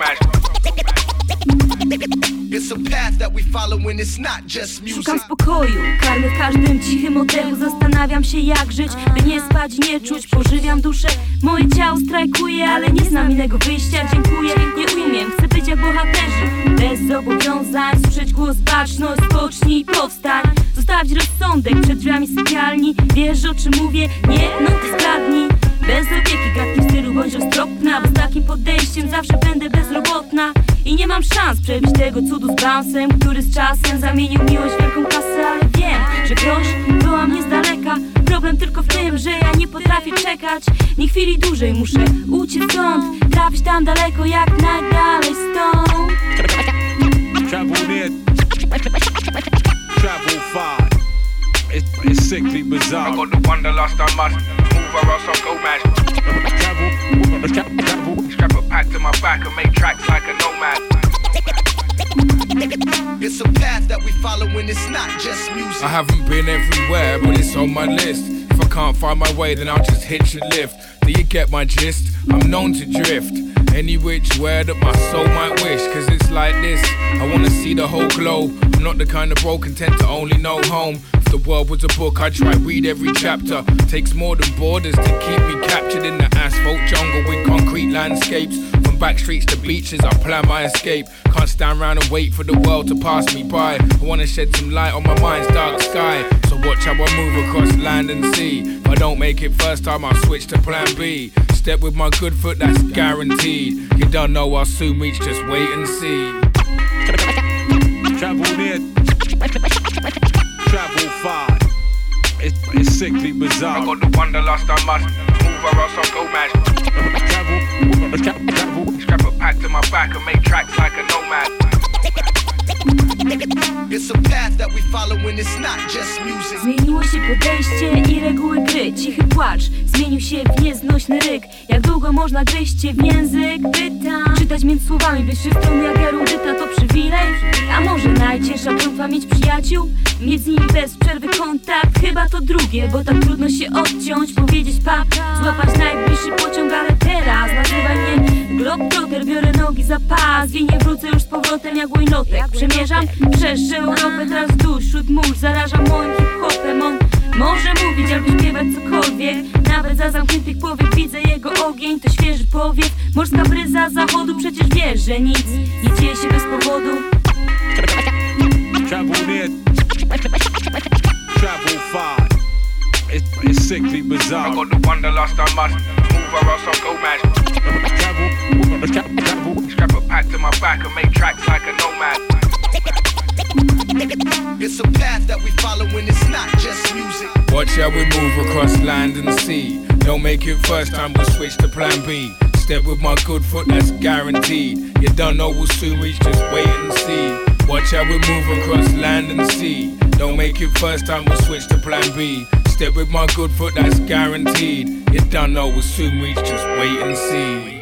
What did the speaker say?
It's a path that we follow when it's not just music. Szukam spokoju, karmy w każdym cichym oddechu. Zastanawiam się jak żyć, by nie spać, nie czuć. Pożywiam duszę, moje ciało strajkuje, ale nie znam innego wyjścia. Dziękuję, nie umiem, chcę być jak bohaterzy. Bez zobowiązań, słyszeć głos baczność. Spocznij, powstań, zostawić rozsądek przed drzwiami sypialni. Wiesz o czym mówię? Nie? No to zgadnij. Bez opieki, gadki w stylu bądź roztropna, bo z takim podejściem zawsze będę bezrobotna. I nie mam szans przebić tego cudu z bouncem, który z czasem zamienił miłość w wielką kasę. Ale wiem, że grosz była mnie z daleka. Problem tylko w tym, że ja nie potrafię czekać. Nie chwili dłużej muszę uciec stąd, trafić tam daleko jak najdalej stąd. Travel near, travel far. It's sickly bizarre. I got the wanderlust, I must move or else I'll go mad. Travel. Strap a pack to my back and make tracks like a nomad. It's a path that we follow when it's not just music. I haven't been everywhere, but it's on my list. If I can't find my way, then I'll just hitch a lift. Do you get my gist? I'm known to drift any which way that my soul might wish. Cause it's like this, I wanna see the whole globe. I'm not the kind of bro content to only know home. If the world was a book, I'd try read every chapter. Takes more than borders to keep me captured in the asphalt jungle with concrete landscapes. From back streets to beaches, I plan my escape. Can't stand around and wait for the world to pass me by. I wanna shed some light on my mind's dark sky. So watch how I move across land and sea. If I don't make it first time, I'll switch to plan B. Step with my good foot, that's guaranteed. You don't know, I'll soon reach, just wait and see. Travel near, travel far. It's sickly bizarre. I got the wanderlust, I must move or else I'll go mad. Travel. Strap a pack to my back and make tracks like a nomad. It's a path that we follow when it's not just music. Zmieniło się podejście i reguły gry. Cichy płacz zmienił się w nieznośny ryk. Jak długo można gryźć się w język? Pytam. Czytać między słowami wyższych stron jak erudyta to przywilej? A może najcięższa klątwa mieć przyjaciół? Mieć z nimi bez przerwy kontakt? Chyba to drugie, bo tak trudno się odciąć. Powiedzieć pa, złapać najbliższy pociąg. Ale teraz nazywaj mnie Globetrotter. Biorę nogi za pas i nie wrócę już z powrotem jak łojnotek. Przemierzam przez Europę, teraz dusz wśród mórz. Zarażam moim hip-hopem. On może mówić albo śpiewać cokolwiek. Nawet za zamkniętych powiek widzę jego ogień. To świeży powiew, morska bryza zachodu. Przecież wiesz, że nic nie dzieje się bez powodu. Travel near, travel far. It's sickly bizarre. I got the wanderlust, I must move or else I'll go mad. Travel. Strap a pack to my back and make tracks like a nomad. It's a path that we follow when it's not just music. Watch how we move across land and sea. Don't make it first time, we'll switch to plan B. Step with my good foot, that's guaranteed. You don't know, we'll soon reach, just wait and see. Watch how we move across land and sea. Don't make it first time, we'll switch to plan B. Step with my good foot, that's guaranteed. You don't know, we'll soon reach, just wait and see.